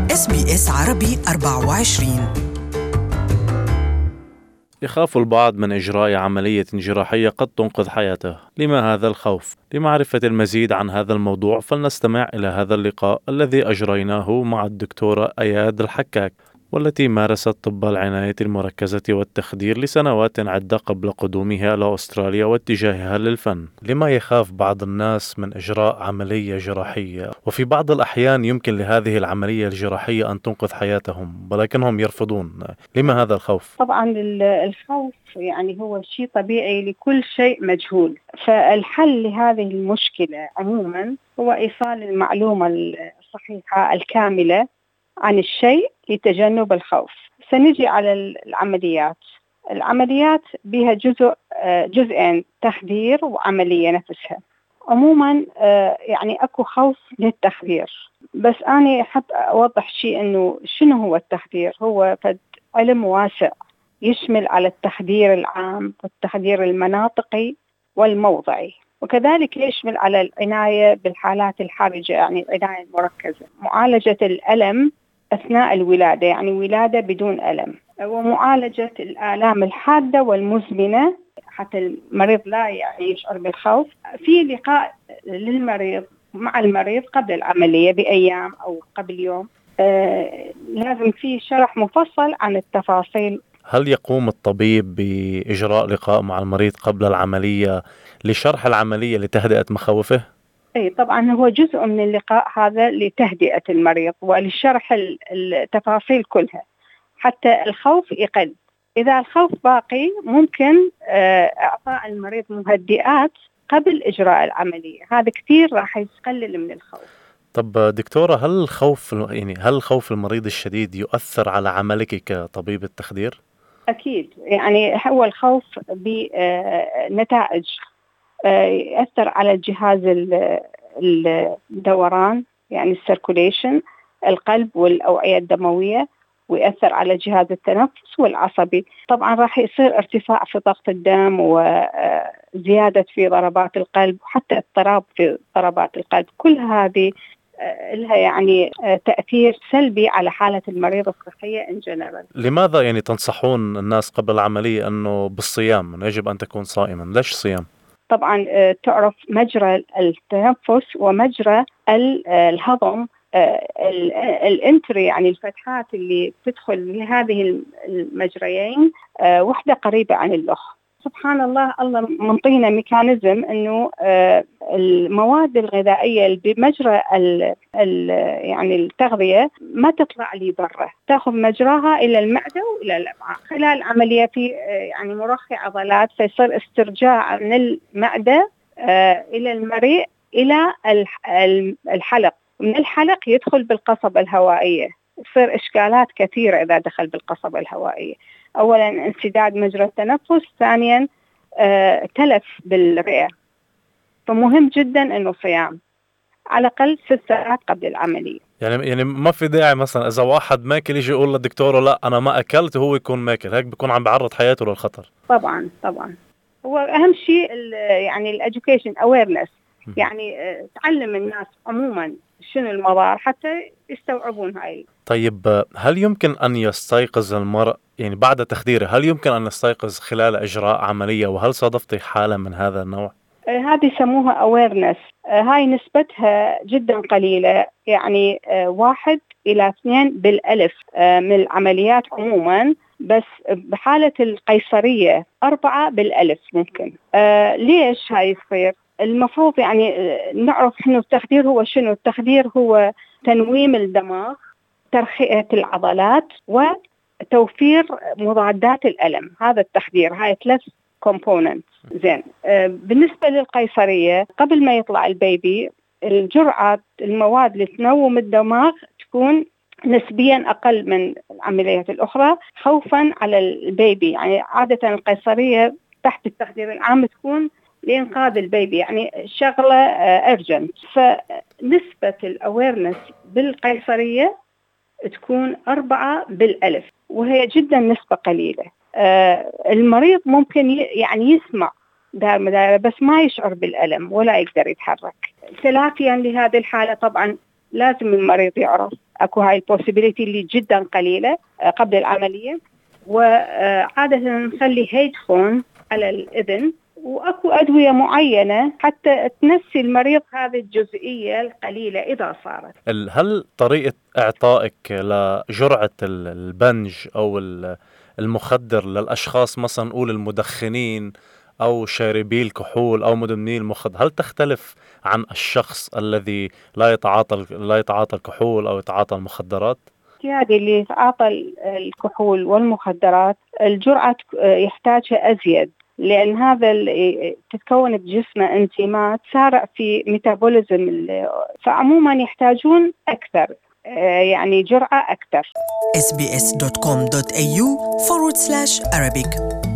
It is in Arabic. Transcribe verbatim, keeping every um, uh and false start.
إس بي إس عربي أربعة وعشرين. يخاف البعض من إجراء عملية جراحية قد تنقذ حياته. لما هذا الخوف؟ لمعرفة المزيد عن هذا الموضوع فلنستمع إلى هذا اللقاء الذي أجريناه مع الدكتورة أياد الحكاك، والتي مارست طب العناية المركزة والتخدير لسنوات عدة قبل قدومها إلى أستراليا واتجاهها للفن. لما يخاف بعض الناس من إجراء عملية جراحية، وفي بعض الأحيان يمكن لهذه العملية الجراحية أن تنقذ حياتهم ولكنهم يرفضون؟ لما هذا الخوف؟ طبعا الخوف يعني هو شيء طبيعي لكل شيء مجهول، فالحل لهذه المشكلة عموما هو إيصال المعلومة الصحيحة الكاملة عن الشيء لتجنب الخوف. سنجي على العمليات. العمليات بها جزء جزئين، تخدير وعملية نفسها. عموما يعني أكو خوف للتخدير، بس أنا أحب أوضح شيء إنه شنو هو التخدير. هو فد علم واسع يشمل على التخدير العام والتخدير المناطقي والموضعي، وكذلك يشمل على العناية بالحالات الحرجة، يعني العناية المركزة، معالجة الألم أثناء الولادة، يعني ولادة بدون ألم، ومعالجة الآلام الحادة والمزمنة حتى المريض لا يعني يشعر بالخوف. في لقاء للمريض مع المريض قبل العملية بأيام أو قبل يوم، آه لازم في شرح مفصل عن التفاصيل. هل يقوم الطبيب بإجراء لقاء مع المريض قبل العملية لشرح العملية لتهدئة مخاوفه؟ أي طبعا، هو جزء من اللقاء هذا لتهدئة المريض ولشرح التفاصيل كلها حتى الخوف يقل. إذا الخوف باقي ممكن إعطاء المريض مهدئات قبل إجراء العملية، هذا كثير راح يقلل من الخوف. طب دكتورة، هل الخوف يعني هل الخوف المريض الشديد يؤثر على عملك كطبيب التخدير؟ أكيد، يعني هو الخوف بنتائج يأثر على الجهاز الدوران، يعني السيركوليشن، القلب والأوعية الدموية، ويأثر على جهاز التنفس والعصبي. طبعا راح يصير ارتفاع في ضغط الدم وزيادة في ضربات القلب وحتى اضطراب في ضربات القلب. كل هذه لها يعني تأثير سلبي على حالة المريض الصحية إن جنرال. لماذا يعني تنصحون الناس قبل العملية أنه بالصيام، أنه يجب أن تكون صائما؟ ليش صيام؟ طبعا تعرف مجرى التنفس ومجرى الهضم، الانتري يعني الفتحات اللي تدخل لهذه المجريين وحدة قريبة عن الأخرى. سبحان الله، الله منطينا ميكانيزم انه المواد الغذائيه اللي بمجرى ال ال يعني التغذيه ما تطلع لي برا، تاخذ مجراها الى المعده والى الامعاء خلال العمليه في يعني مرخي عضلات، فيصير استرجاع من المعده الى المريء الى الحلق، من الحلق يدخل بالقصبه الهوائيه. تصير اشكالات كثيره اذا دخل بالقصبه الهوائيه. أولاً انسداد مجرى التنفس، ثانياً آه، تلف بالرئة. فمهم جداً إنه صيام على الأقل ست ساعات قبل العملية. يعني يعني ما في داعي مثلاً إذا واحد ماكل يجي يقول للدكتور لا أنا ما أكلت وهو يكون ماكل، هيك بيكون عم بعرض حياته للخطر. طبعاً طبعاً، هو أهم شيء يعني الإديوكيشن أويرنس، يعني آه، تعلم الناس عموماً شنو المضار حتى يستوعبون هاي. طيب هل يمكن أن يستيقظ المرء يعني بعد تخديره، هل يمكن أن يستيقظ خلال إجراء عملية، وهل صادفتي حالة من هذا النوع؟ آه هذه يسموها awareness، آه هاي نسبتها جدا قليلة، يعني آه واحد إلى اثنين بالألف آه من العمليات عموما، بس بحالة القيصرية أربعة بالألف ممكن. آه ليش هاي يصير؟ المفروض يعني آه نعرف إنه التخدير هو شنو. التخدير هو تنويم الدماغ، ترخية العضلات، وتوفير مضادات الألم. هذا التخدير، هاي ثلاث كومبوننت. زين، آه بالنسبة للقيصرية قبل ما يطلع البيبي، الجرعة المواد لتنوم الدماغ تكون نسبيا أقل من العمليات الأخرى خوفا على البيبي. يعني عادة القيصرية تحت التخدير العام تكون لإنقاذ البيبي، يعني شغلة أرجنت. فنسبة الأويرنس بالقيصرية تكون أربعة بالألف، وهي جدا نسبة قليلة. آه المريض ممكن يعني يسمع دار مدارة بس ما يشعر بالألم ولا يقدر يتحرك. تلافيا لهذه الحالة طبعا لازم المريض يعرف أكو هاي البوسيبيليتي اللي جدا قليلة قبل العملية. وعادة نخلي هيدفون على الإذن، وأكو أدوية معينة حتى تنسي المريض هذه الجزئية القليلة إذا صارت. هل طريقة إعطائك لجرعة البنج أو المخدر للأشخاص مثلا نقول المدخنين أو شاربي الكحول أو مدمني المخدر، هل تختلف عن الشخص الذي لا يتعاطى لا يتعاطى الكحول أو يتعاطى المخدرات؟ يعني اللي يتعاطى الكحول والمخدرات الجرعة يحتاجها أزيد، لأن هذا تتكون بجسمه انزيمات تسارع في ميتابوليزم، فعموما يحتاجون أكثر، يعني جرعة أكثر. إس بي إس دوت كوم دوت إيه يو forward slash Arabic